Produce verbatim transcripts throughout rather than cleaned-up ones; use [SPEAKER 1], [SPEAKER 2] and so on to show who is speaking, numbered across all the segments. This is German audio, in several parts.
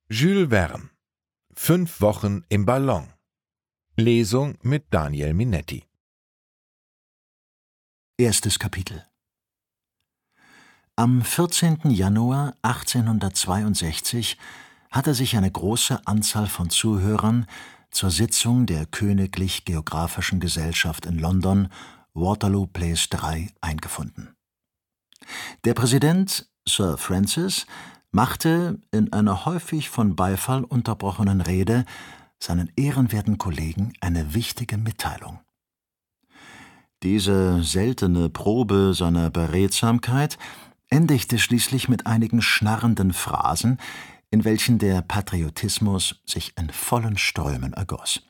[SPEAKER 1] Jules Verne. Fünf Wochen im Ballon. Lesung mit Daniel Minetti.
[SPEAKER 2] Erstes Kapitel. Am vierzehnten Januar achtzehnhundertzweiundsechzig hatte sich eine große Anzahl von Zuhörern zur Sitzung der Königlich Geographischen Gesellschaft in London, Waterloo Place drei, eingefunden. Der Präsident, Sir Francis, machte in einer häufig von Beifall unterbrochenen Rede seinen ehrenwerten Kollegen eine wichtige Mitteilung. Diese seltene Probe seiner Beredsamkeit endigte schließlich mit einigen schnarrenden Phrasen, in welchen der Patriotismus sich in vollen Strömen ergoss.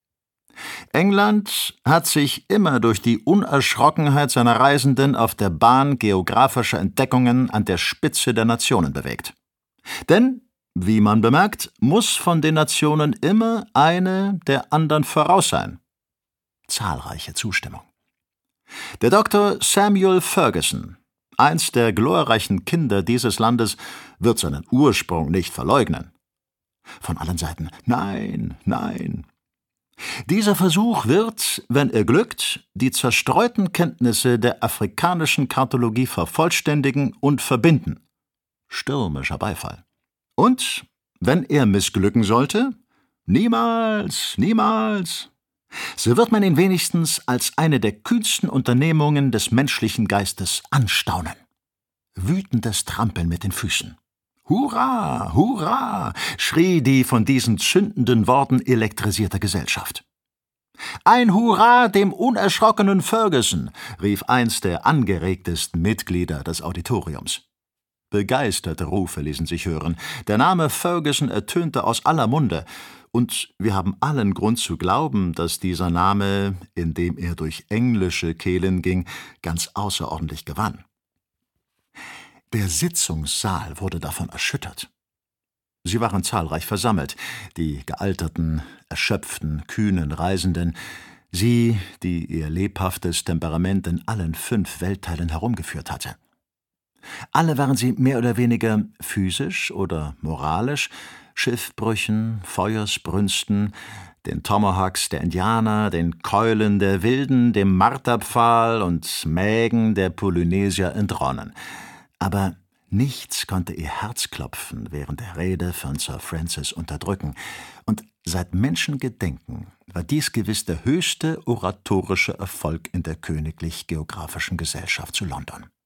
[SPEAKER 2] England hat sich immer durch die Unerschrockenheit seiner Reisenden auf der Bahn geographischer Entdeckungen an der Spitze der Nationen bewegt. Denn, wie man bemerkt, muss von den Nationen immer eine der anderen voraus sein. Zahlreiche Zustimmung. Der Doktor Samuel Ferguson, eins der glorreichen Kinder dieses Landes, wird seinen Ursprung nicht verleugnen. Von allen Seiten nein, nein. Dieser Versuch wird, wenn er glückt, die zerstreuten Kenntnisse der afrikanischen Kartologie vervollständigen und verbinden. Stürmischer Beifall. Und, wenn er missglücken sollte, niemals, niemals. So wird man ihn wenigstens als eine der kühnsten Unternehmungen des menschlichen Geistes anstaunen. Wütendes Trampeln mit den Füßen. »Hurra, hurra«, schrie die von diesen zündenden Worten elektrisierte Gesellschaft. »Ein Hurra dem unerschrockenen Ferguson«, rief eins der angeregtesten Mitglieder des Auditoriums. Begeisterte Rufe ließen sich hören. Der Name Ferguson ertönte aus aller Munde, und wir haben allen Grund zu glauben, dass dieser Name, indem er durch englische Kehlen ging, ganz außerordentlich gewann. Der Sitzungssaal wurde davon erschüttert. Sie waren zahlreich versammelt, die gealterten, erschöpften, kühnen Reisenden, sie, die ihr lebhaftes Temperament in allen fünf Weltteilen herumgeführt hatte. Alle waren sie mehr oder weniger physisch oder moralisch Schiffbrüchen, Feuersbrünsten, den Tomahawks der Indianer, den Keulen der Wilden, dem Marterpfahl und Mägen der Polynesier entronnen. Aber nichts konnte ihr Herzklopfen während der Rede von Sir Francis unterdrücken, und seit Menschengedenken war dies gewiss der höchste oratorische Erfolg in der Königlich Geographischen Gesellschaft zu London.